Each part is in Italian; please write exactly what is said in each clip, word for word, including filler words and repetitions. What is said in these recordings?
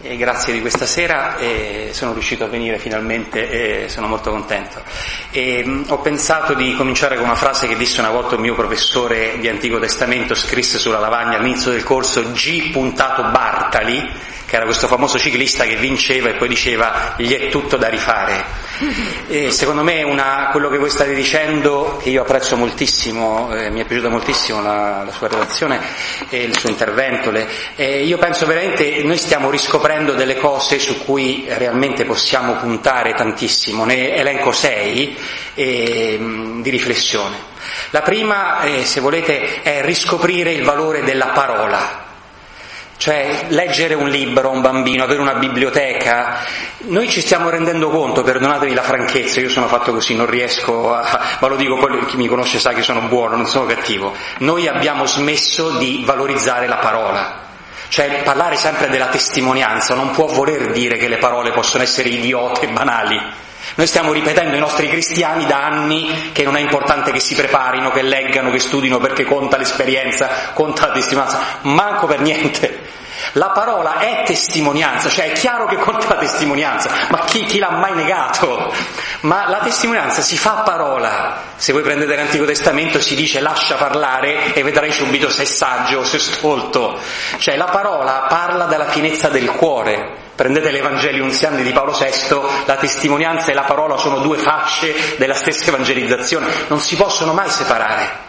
e grazie di questa sera, e sono riuscito a venire finalmente e sono molto contento. E, mh, ho pensato di cominciare con una frase che disse una volta un mio professore di Antico Testamento, scrisse sulla lavagna all'inizio del corso, G. Bartali, che era questo famoso ciclista che vinceva e poi diceva gli è tutto da rifare. E secondo me una, quello che voi state dicendo, che io apprezzo moltissimo, eh, mi è piaciuta moltissimo la, la sua relazione e il suo intervento, le, eh, io penso veramente noi stiamo riscoprendo delle cose su cui realmente possiamo puntare tantissimo. Ne elenco sei eh, di riflessione. La prima, eh, se volete, è riscoprire il valore della parola. Cioè, leggere un libro a un bambino, avere una biblioteca, noi ci stiamo rendendo conto, perdonatevi la franchezza, io sono fatto così, non riesco a, ma lo dico, poi chi mi conosce sa che sono buono, non sono cattivo, noi abbiamo smesso di valorizzare la parola. Cioè, parlare sempre della testimonianza non può voler dire che le parole possono essere idiote e banali. Noi stiamo ripetendo ai nostri cristiani da anni che non è importante che si preparino, che leggano, che studino, perché conta l'esperienza, conta la testimonianza, manco per niente. La parola è testimonianza, cioè è chiaro che conta la testimonianza, ma chi, chi l'ha mai negato? Ma la testimonianza si fa a parola. Se voi prendete l'Antico Testamento si dice lascia parlare e vedrai subito se è saggio o se è stolto. Cioè la parola parla dalla pienezza del cuore. Prendete l'Evangelium Siandi di Paolo sesto, la testimonianza e la parola sono due fasce della stessa evangelizzazione, non si possono mai separare.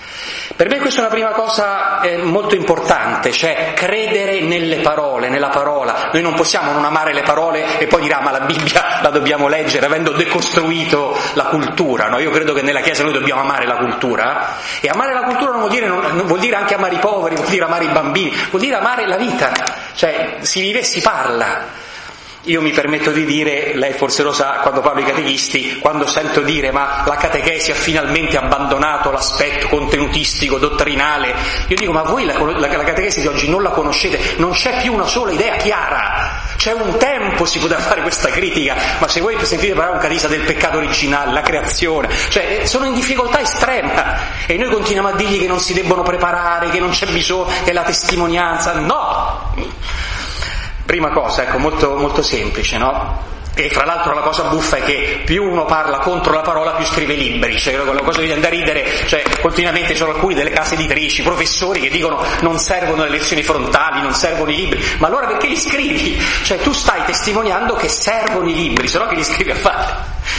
Per me questa è una prima cosa eh, molto importante, cioè credere nelle parole, nella parola. Noi non possiamo non amare le parole e poi dire ah, ma la Bibbia la dobbiamo leggere avendo decostruito la cultura, no? Io credo che nella Chiesa noi dobbiamo amare la cultura, e amare la cultura non vuol dire, non, non vuol dire anche amare i poveri, vuol dire amare i bambini, vuol dire amare la vita, cioè si vive e si parla. Io mi permetto di dire, lei forse lo sa, quando parlo ai catechisti, quando sento dire ma la catechesi ha finalmente abbandonato l'aspetto contenutistico, dottrinale, io dico ma voi la, la, la catechesi di oggi non la conoscete, non c'è più una sola idea chiara, c'è un tempo si poteva fare questa critica, ma se voi sentite parlare un catechista del peccato originale, la creazione, cioè sono in difficoltà estrema e noi continuiamo a dirgli che non si debbono preparare, che non c'è bisogno, che è la testimonianza, no! Prima cosa, ecco, molto, molto semplice, no? E fra l'altro la cosa buffa è che più uno parla contro la parola più scrive libri, cioè quella cosa che viene da ridere, cioè continuamente ci sono alcuni delle case editrici, professori che dicono non servono le lezioni frontali, non servono i libri, ma allora perché li scrivi? Cioè tu stai testimoniando che servono i libri, se no che li scrivi a fare?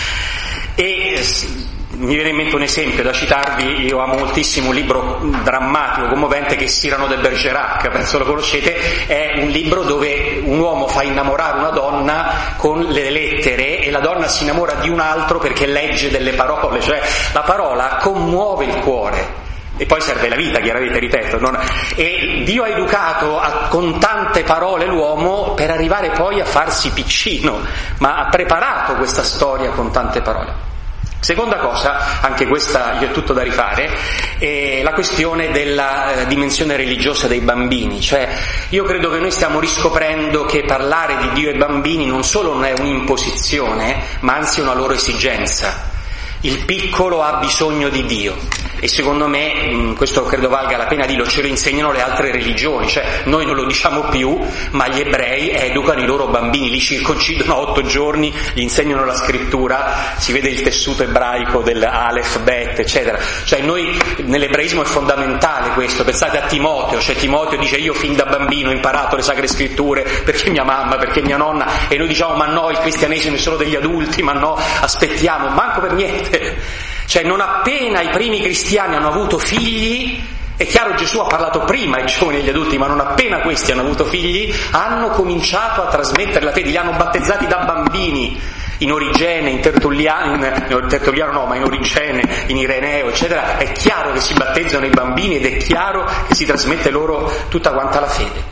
E mi viene in mente un esempio da citarvi, io amo moltissimo un libro drammatico, commovente, che è Cyrano de Bergerac, penso lo conoscete, è un libro dove un uomo fa innamorare una donna con le lettere e la donna si innamora di un altro perché legge delle parole, cioè la parola commuove il cuore. E poi serve la vita, chiaramente, ripeto, non... e Dio ha educato a, con tante parole l'uomo per arrivare poi a farsi piccino, ma ha preparato questa storia con tante parole. Seconda cosa, anche questa io è tutto da rifare, è la questione della eh, dimensione religiosa dei bambini. Cioè io credo che noi stiamo riscoprendo che parlare di Dio ai bambini non solo non è un'imposizione, ma anzi una loro esigenza. Il piccolo ha bisogno di Dio e secondo me, questo credo valga la pena dirlo, ce lo insegnano le altre religioni, cioè noi non lo diciamo più, ma gli ebrei educano i loro bambini, li circoncidono a otto giorni, gli insegnano la scrittura, si vede il tessuto ebraico del Aleph, Bet, eccetera. Cioè noi, nell'ebraismo è fondamentale questo, pensate a Timoteo, cioè Timoteo dice io fin da bambino ho imparato le sacre scritture perché mia mamma, perché mia nonna, e noi diciamo ma no, il cristianesimo è solo degli adulti, ma no, aspettiamo, manco per niente. Cioè non appena i primi cristiani hanno avuto figli, è chiaro Gesù ha parlato prima ai giovani e agli adulti, ma non appena questi hanno avuto figli hanno cominciato a trasmettere la fede, li hanno battezzati da bambini, in Origene, in Tertulliano, in Tertulliano no, ma in Origene, in Ireneo, eccetera. È chiaro che si battezzano i bambini ed è chiaro che si trasmette loro tutta quanta la fede.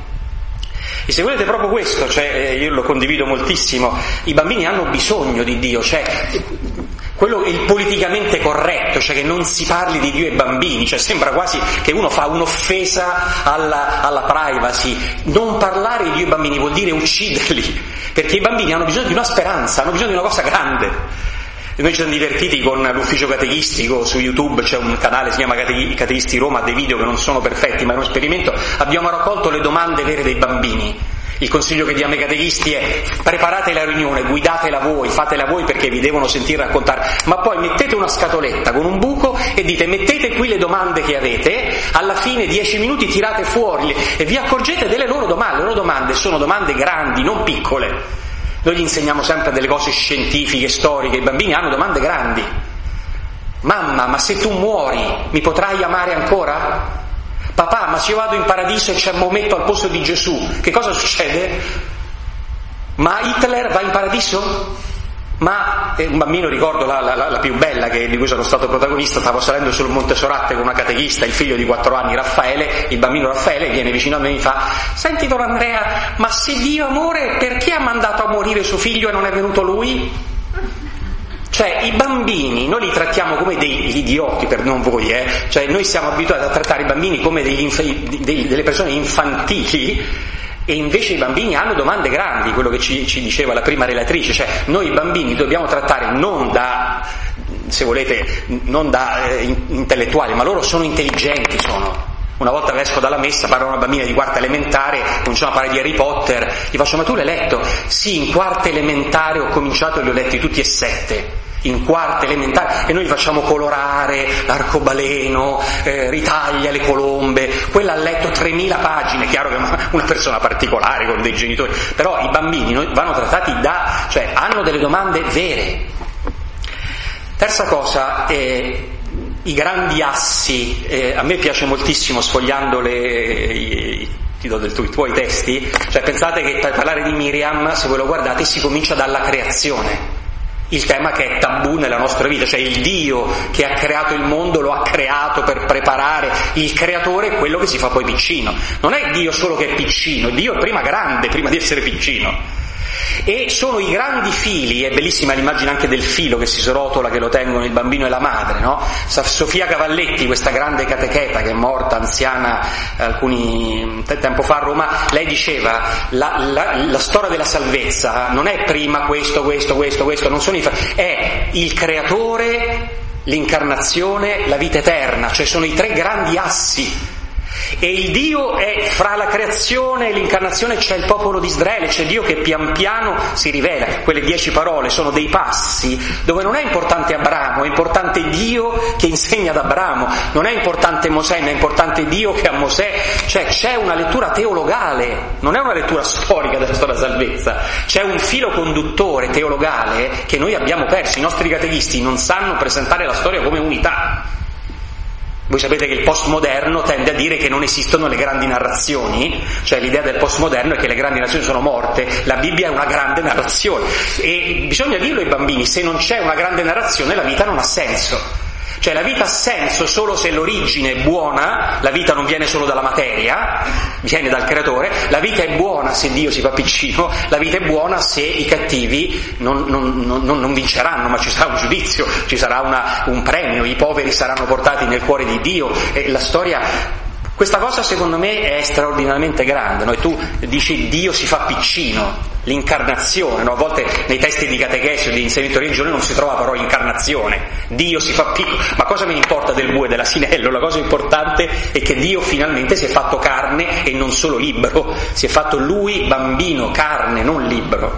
E se volete proprio questo, cioè io lo condivido moltissimo, i bambini hanno bisogno di Dio, cioè quello è il politicamente corretto, cioè che non si parli di Dio ai bambini, cioè sembra quasi che uno fa un'offesa alla, alla privacy. Non parlare di Dio ai bambini vuol dire ucciderli, perché i bambini hanno bisogno di una speranza, hanno bisogno di una cosa grande. Noi ci siamo divertiti con l'ufficio catechistico su YouTube, c'è un canale si chiama Cate- Catechisti Roma, ha dei video che non sono perfetti ma è un esperimento, abbiamo raccolto le domande vere dei bambini Il consiglio che diamo ai catechisti è: preparate la riunione, guidatela voi, fatela voi perché vi devono sentire raccontare, ma poi mettete una scatoletta con un buco e dite: mettete qui le domande che avete, alla fine dieci minuti tirate fuori e vi accorgete delle loro domande. Le loro domande sono domande grandi, non piccole. Noi gli insegniamo sempre delle cose scientifiche, storiche, i bambini hanno domande grandi. Mamma, ma se tu muori mi potrai amare ancora? Papà, ma se io vado in paradiso e c'è Maometto al posto di Gesù, che cosa succede? Ma Hitler va in paradiso? Ma eh, un bambino, ricordo la, la, la più bella che, di cui sono stato protagonista, stavo salendo sul Monte Soratte con una catechista, il figlio di quattro anni, Raffaele, il bambino Raffaele viene vicino a me e mi fa: senti Don Andrea, ma se Dio è amore, perché ha mandato a morire suo figlio e non è venuto lui? Cioè i bambini noi li trattiamo come degli idioti, per non voi, eh? Cioè noi siamo abituati a trattare i bambini come degli inf- dei, delle persone infantili, e invece i bambini hanno domande grandi, quello che ci, ci diceva la prima relatrice. Cioè noi i bambini dobbiamo trattare non da, se volete, non da eh, intellettuali, ma loro sono intelligenti, sono. Una volta esco dalla messa, parlo a una bambina di quarta elementare, cominciamo a parlare di Harry Potter, gli faccio: ma tu l'hai letto? Sì, in quarta elementare ho cominciato e li ho letti tutti e sette. In quarta elementare, e noi gli facciamo colorare l'arcobaleno, eh, ritaglia le colombe. Quella ha letto tremila pagine, chiaro che è una persona particolare con dei genitori, però i bambini vanno trattati da, cioè hanno delle domande vere. Terza cosa, eh, i grandi assi. Eh, a me piace moltissimo, sfogliando le, i, ti do del tu, i tuoi testi, cioè pensate che per parlare di Miriam, se voi lo guardate, si comincia dalla creazione. Il tema che è tabù nella nostra vita, cioè il Dio che ha creato il mondo lo ha creato per preparare il creatore, è quello che si fa poi piccino. Non è Dio solo che è piccino, Dio è prima grande, prima di essere piccino. E sono i grandi fili, è bellissima l'immagine anche del filo che si srotola, che lo tengono il bambino e la madre, no? Sofia Cavalletti, questa grande catecheta che è morta anziana alcuni tempo fa a Roma, lei diceva: la, la, la storia della salvezza non è prima questo, questo, questo, questo, non sono i è il creatore, l'incarnazione, la vita eterna, cioè sono i tre grandi assi. E il Dio è fra la creazione e l'incarnazione, c'è il popolo di Israele, c'è Dio che pian piano si rivela. Quelle dieci parole sono dei passi dove non è importante Abramo, è importante Dio che insegna ad Abramo, non è importante Mosè, ma è importante Dio che a Mosè, cioè c'è una lettura teologale, non è una lettura storica della storia della salvezza, c'è un filo conduttore teologale che noi abbiamo perso. I nostri catechisti non sanno presentare la storia come unità. Voi sapete che il postmoderno tende a dire che non esistono le grandi narrazioni, cioè l'idea del postmoderno è che le grandi narrazioni sono morte, la Bibbia è una grande narrazione, e bisogna dirlo ai bambini: se non c'è una grande narrazione la vita non ha senso. Cioè la vita ha senso solo se l'origine è buona, la vita non viene solo dalla materia, viene dal creatore, la vita è buona se Dio si fa piccino, la vita è buona se i cattivi non, non, non, non vinceranno, ma ci sarà un giudizio, ci sarà una, un premio, i poveri saranno portati nel cuore di Dio, e la storia... Questa cosa secondo me è straordinariamente grande, no? E tu dici Dio si fa piccino, l'incarnazione, no? A volte nei testi di catechesi o di insegnamento religioso non si trova la parola incarnazione, Dio si fa piccolo, ma cosa me ne importa del bue e dell'asinello? La cosa importante è che Dio finalmente si è fatto carne e non solo libero, si è fatto lui bambino, carne, non libero.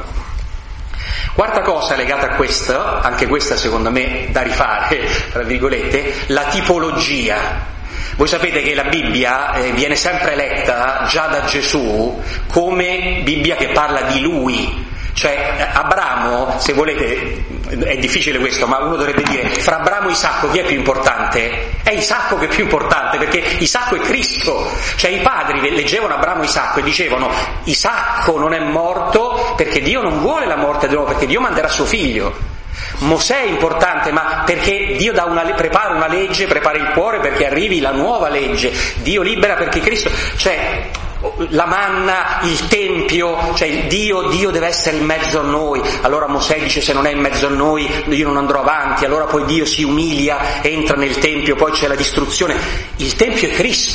Quarta cosa legata a questo, anche questa secondo me da rifare, tra virgolette, la tipologia. Voi sapete che la Bibbia eh, viene sempre letta già da Gesù come Bibbia che parla di lui. Cioè Abramo, se volete, è difficile questo, ma uno dovrebbe dire: fra Abramo e Isacco chi è più importante? È Isacco che è più importante, perché Isacco è Cristo. Cioè i padri leggevano Abramo e Isacco e dicevano: Isacco non è morto perché Dio non vuole la morte dell'uomo, perché Dio manderà suo figlio. Mosè è importante, ma perché Dio dà una, prepara una legge, prepara il cuore perché arrivi la nuova legge. Dio libera perché Cristo, cioè la manna, il tempio, cioè Dio, Dio deve essere in mezzo a noi. Allora Mosè dice: se non è in mezzo a noi io non andrò avanti. Allora poi Dio si umilia, entra nel tempio, poi c'è la distruzione. Il tempio è Cristo.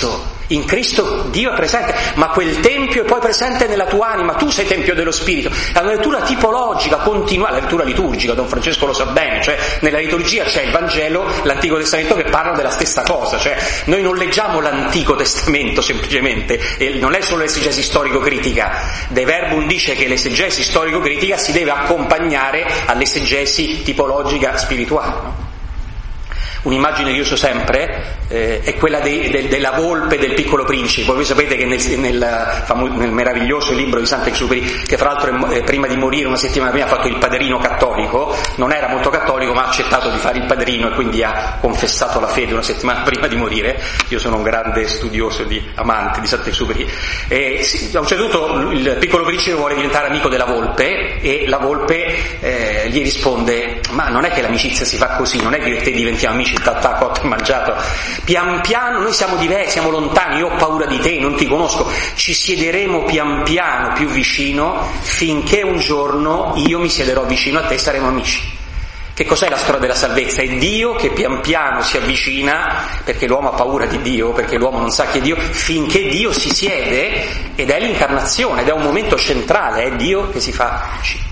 In Cristo Dio è presente, ma quel tempio è poi presente nella tua anima, tu sei tempio dello Spirito. È una lettura tipologica, continua, la lettura liturgica, Don Francesco lo sa bene, cioè nella liturgia c'è il Vangelo, l'Antico Testamento che parlano della stessa cosa, cioè noi non leggiamo l'Antico Testamento semplicemente, e non è solo l'esegesi storico-critica, De Verbum dice che l'esegesi storico-critica si deve accompagnare all'esegesi tipologica spirituale, no? Un'immagine che io uso sempre eh, è quella de, de, della volpe del Piccolo Principe. Voi sapete che nel, nel, nel meraviglioso libro di Saint-Exupéry, che fra l'altro eh, prima di morire, una settimana prima, ha fatto il padrino cattolico, non era molto cattolico ma ha accettato di fare il padrino e quindi ha confessato la fede una settimana prima di morire. Io sono un grande studioso, di amante di Saint-Exupéry, e a un certo punto il Piccolo Principe vuole diventare amico della volpe e la volpe eh, gli risponde: ma non è che l'amicizia si fa così, non è che te diventiamo amici tattà, cotto e mangiato, pian piano noi siamo diversi, siamo lontani, io ho paura di te, non ti conosco, ci siederemo pian piano più vicino finché un giorno io mi siederò vicino a te e saremo amici. Che cos'è la storia della salvezza? È Dio che pian piano si avvicina, perché l'uomo ha paura di Dio, perché l'uomo non sa che è Dio, finché Dio si siede, ed è l'incarnazione, ed è un momento centrale, è Dio che si fa vicino.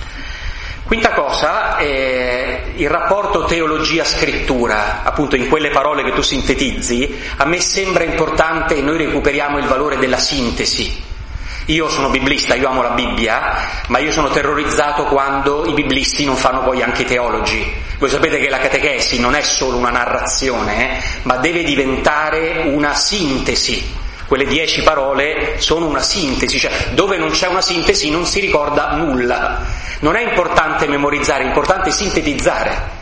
Quinta cosa, eh, il rapporto teologia-scrittura, appunto in quelle parole che tu sintetizzi, a me sembra importante che noi recuperiamo il valore della sintesi. Io sono biblista, io amo la Bibbia, ma io sono terrorizzato quando i biblisti non fanno poi anche i teologi. Voi sapete che la catechesi non è solo una narrazione, eh, ma deve diventare una sintesi. Quelle dieci parole sono una sintesi, cioè dove non c'è una sintesi non si ricorda nulla. Non è importante memorizzare, è importante sintetizzare.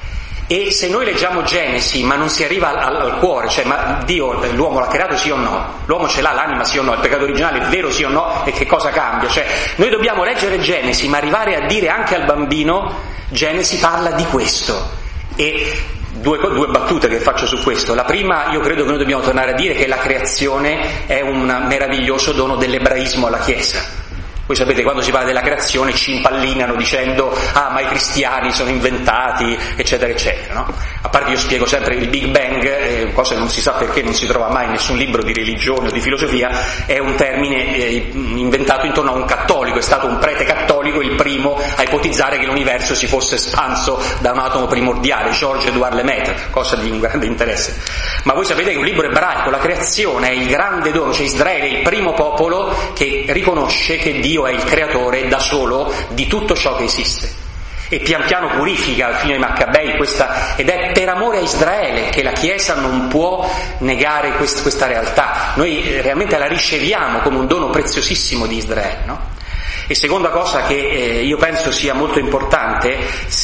E se noi leggiamo Genesi ma non si arriva al, al cuore, cioè ma Dio, l'uomo l'ha creato sì o no? L'uomo ce l'ha l'anima sì o no? Il peccato originale è vero sì o no? E che cosa cambia? Cioè noi dobbiamo leggere Genesi ma arrivare a dire anche al bambino: Genesi parla di questo. E Due, due battute che faccio su questo. La prima, io credo che noi dobbiamo tornare a dire che la creazione è un meraviglioso dono dell'ebraismo alla Chiesa. Voi sapete, quando si parla della creazione ci impallinano dicendo: ah, ma i cristiani sono inventati, eccetera eccetera, no? A parte, io spiego sempre il Big Bang, eh, cosa che non si sa perché non si trova mai in nessun libro di religione o di filosofia, è un termine eh, inventato intorno a un cattolico. È stato un prete cattolico il primo a ipotizzare che l'universo si fosse espanso da un atomo primordiale, Georges Edouard Lemaitre, cosa di un grande interesse. Ma voi sapete che un libro ebraico, la creazione è il grande dono, cioè Israele è il primo popolo che riconosce che Dio è il creatore da solo di tutto ciò che esiste, e pian piano purifica al fine dei Maccabei questa, ed è per amore a Israele che la Chiesa non può negare quest, questa realtà. Noi realmente la riceviamo come un dono preziosissimo di Israele, no? E seconda cosa che eh, io penso sia molto importante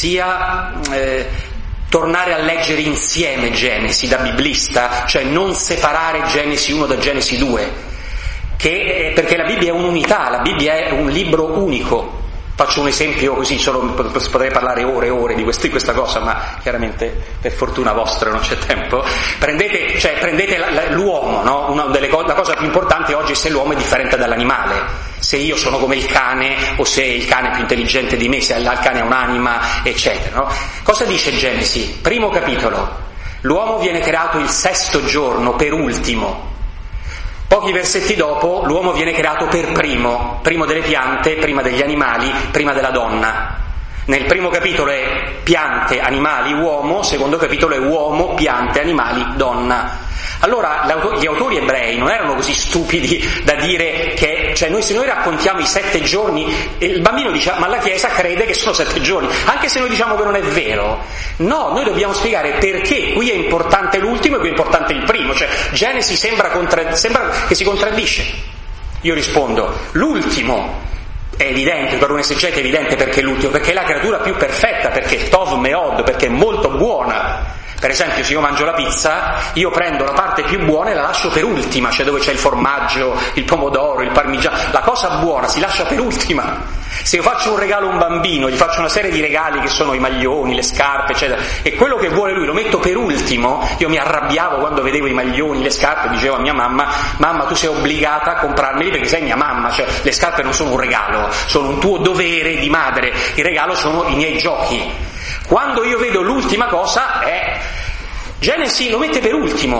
sia eh, tornare a leggere insieme Genesi da biblista, cioè non separare Genesi uno da Genesi due. Che, perché la Bibbia è un'unità, la Bibbia è un libro unico. Faccio un esempio così, solo potrei parlare ore e ore di, questo, di questa cosa, ma chiaramente per fortuna vostra non c'è tempo. Prendete, cioè, prendete la, la, l'uomo, no? Una delle co- la cosa più importante oggi è se l'uomo è differente dall'animale, se io sono come il cane o se il cane è più intelligente di me, se il cane ha un'anima, eccetera, no? Cosa dice Genesi? Primo capitolo: l'uomo viene creato il sesto giorno, per ultimo. Pochi versetti dopo, l'uomo viene creato per primo, primo delle piante, prima degli animali, prima della donna. Nel primo capitolo è piante, animali, uomo, secondo capitolo è uomo, piante, animali, donna. Allora gli autori ebrei non erano così stupidi da dire che, cioè noi se noi raccontiamo i sette giorni, il bambino dice: ma la Chiesa crede che sono sette giorni, anche se noi diciamo che non è vero. No, noi dobbiamo spiegare perché qui è importante l'ultimo e qui è importante il primo, cioè Genesi sembra, contra- sembra che si contraddice. Io rispondo: l'ultimo è evidente, per un esegete è evidente perché è l'ultimo, perché è la creatura più perfetta, perché è Tov Meod, perché è molto buona. Per esempio, se io mangio la pizza, io prendo la parte più buona e la lascio per ultima, cioè dove c'è il formaggio, il pomodoro, il parmigiano, la cosa buona si lascia per ultima. Se io faccio un regalo a un bambino, gli faccio una serie di regali che sono i maglioni, le scarpe, eccetera, e quello che vuole lui lo metto per ultimo, io mi arrabbiavo quando vedevo i maglioni, le scarpe, dicevo a mia mamma: mamma, tu sei obbligata a comprarmeli perché sei mia mamma, cioè le scarpe non sono un regalo, sono un tuo dovere di madre, il regalo sono i miei giochi. Quando io vedo l'ultima cosa è Genesi lo mette per ultimo,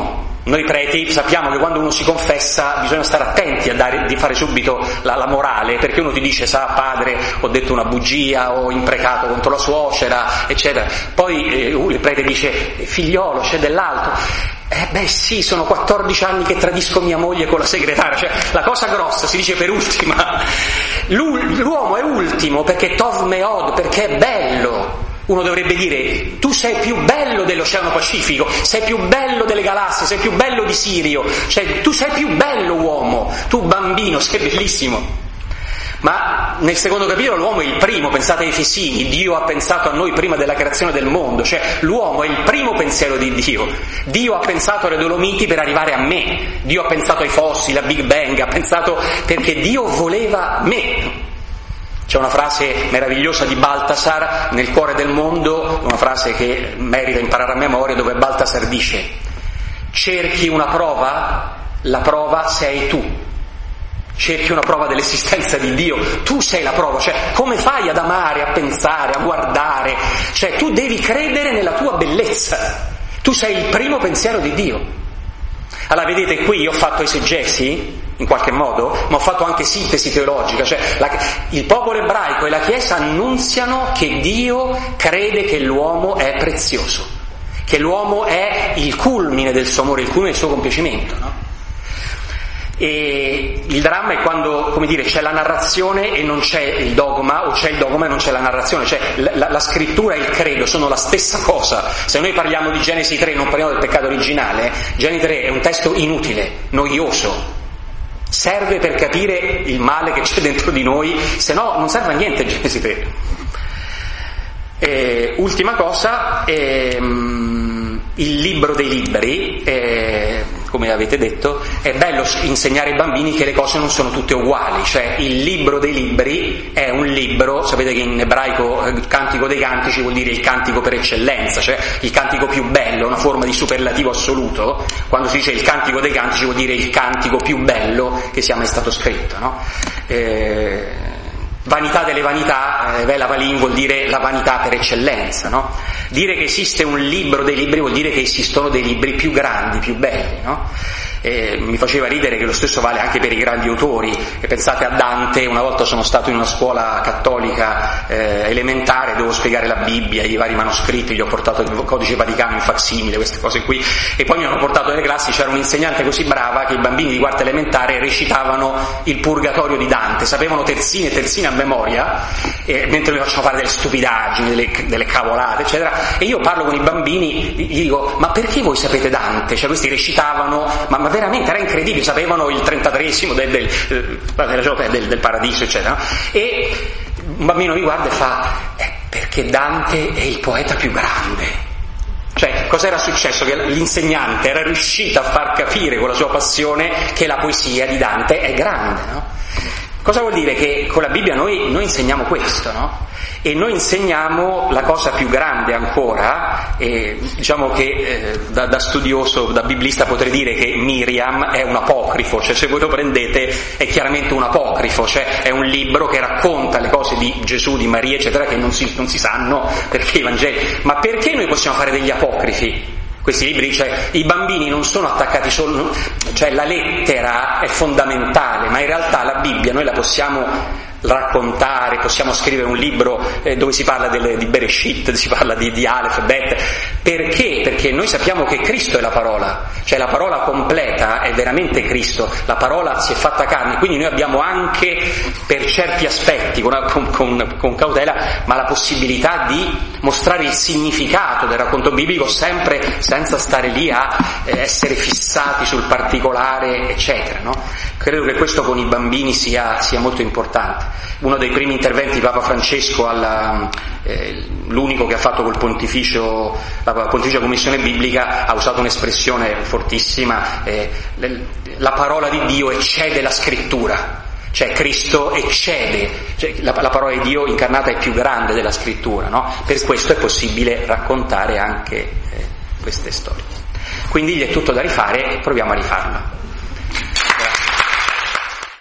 Noi preti sappiamo che quando uno si confessa bisogna stare attenti a dare, di fare subito la, la morale, perché uno ti dice: sa padre, ho detto una bugia, ho imprecato contro la suocera, eccetera. Poi eh, il prete dice: figliolo, c'è dell'altro. Eh beh sì, sono quattordici anni che tradisco mia moglie con la segretaria, cioè la cosa grossa si dice per ultima. L'uomo è ultimo perché tov meod, perché è bello. Uno dovrebbe dire: tu sei più bello dell'Oceano Pacifico, sei più bello delle galassie, sei più bello di Sirio, cioè tu sei più bello uomo, tu bambino sei bellissimo. Ma nel secondo capitolo l'uomo è il primo, pensate ai Efesini, Dio ha pensato a noi prima della creazione del mondo, cioè l'uomo è il primo pensiero di Dio. Dio ha pensato alle Dolomiti per arrivare a me, Dio ha pensato ai fossili, al Big Bang, ha pensato perché Dio voleva me. C'è una frase meravigliosa di Baltasar nel Cuore del mondo, una frase che merita imparare a memoria, dove Baltasar dice: cerchi una prova, la prova sei tu. Cerchi una prova dell'esistenza di Dio, tu sei la prova, cioè come fai ad amare, a pensare, a guardare, cioè tu devi credere nella tua bellezza, tu sei il primo pensiero di Dio. Allora vedete, qui io ho fatto esegesi in qualche modo, ma ho fatto anche sintesi teologica, cioè la, il popolo ebraico e la Chiesa annunziano che Dio crede che l'uomo è prezioso, che l'uomo è il culmine del suo amore, il culmine del suo compiacimento, no? E il dramma è quando, come dire, c'è la narrazione e non c'è il dogma, o c'è il dogma e non c'è la narrazione, cioè la, la, la scrittura e il credo sono la stessa cosa. Se noi parliamo di Genesi tre, non parliamo del peccato originale, Genesi tre è un testo inutile, noioso, serve per capire il male che c'è dentro di noi, se no non serve a niente Genesi tre. E, ultima cosa, ehm, il libro dei libri, eh, come avete detto, è bello insegnare ai bambini che le cose non sono tutte uguali, cioè il libro dei libri è un libro, sapete che in ebraico il cantico dei cantici vuol dire il cantico per eccellenza, cioè il cantico più bello, una forma di superlativo assoluto. Quando si dice il cantico dei cantici vuol dire il cantico più bello che sia mai stato scritto, no? Eh, vanità delle vanità, eh, Vela Valin vuol dire la vanità per eccellenza, no? Dire che esiste un libro dei libri vuol dire che esistono dei libri più grandi, più belli, no? Eh, mi faceva ridere che lo stesso vale anche per i grandi autori, e pensate a Dante. Una volta sono stato in una scuola cattolica eh, elementare, dovevo spiegare la Bibbia, i vari manoscritti, gli ho portato il Codice Vaticano in facsimile, queste cose qui, e poi mi hanno portato nelle classi, c'era un'insegnante così brava che i bambini di quarta elementare recitavano il Purgatorio di Dante, sapevano terzine e terzine a memoria, eh, mentre mi facevano fare delle stupidaggini, delle, delle cavolate, eccetera, e io parlo con i bambini, gli dico: ma perché voi sapete Dante? Cioè questi recitavano, ma, ma veramente era incredibile, sapevano il trentatreesimo del, del, del, del, del paradiso, eccetera, no? E un bambino mi guarda e fa: eh, perché Dante è il poeta più grande. Cioè, cosa era successo? Che l'insegnante era riuscito a far capire con la sua passione che la poesia di Dante è grande, no? Cosa vuol dire? Che con la Bibbia noi, noi insegniamo questo, no? E noi insegniamo la cosa più grande ancora, e diciamo che eh, da, da studioso, da biblista potrei dire che Miriam è un apocrifo, cioè se voi lo prendete è chiaramente un apocrifo, cioè è un libro che racconta le cose di Gesù, di Maria, eccetera, che non si, non si sanno perché i Vangeli. Ma perché noi possiamo fare degli apocrifi? Questi libri, cioè i bambini non sono attaccati solo, cioè la lettera è fondamentale, ma in realtà la Bibbia noi la possiamo raccontare, possiamo scrivere un libro eh, dove si parla delle, di Bereshit, si parla di, di Aleph, Bet. Perché? Perché noi sappiamo che Cristo è la parola, cioè la parola completa è veramente Cristo, la parola si è fatta carne, quindi noi abbiamo anche per certi aspetti, con, con, con, con cautela, ma la possibilità di mostrare il significato del racconto biblico sempre senza stare lì a eh, essere fissati sul particolare, eccetera, no? Credo che questo con i bambini sia, sia molto importante. Uno dei primi interventi di Papa Francesco, alla, eh, l'unico che ha fatto col pontificio, la Pontificia Commissione Biblica, ha usato un'espressione fortissima, eh, la parola di Dio eccede la scrittura, cioè Cristo eccede, cioè la, la parola di Dio incarnata è più grande della scrittura, no? Per questo è possibile raccontare anche eh, queste storie. Quindi gli è tutto da rifare e proviamo a rifarla.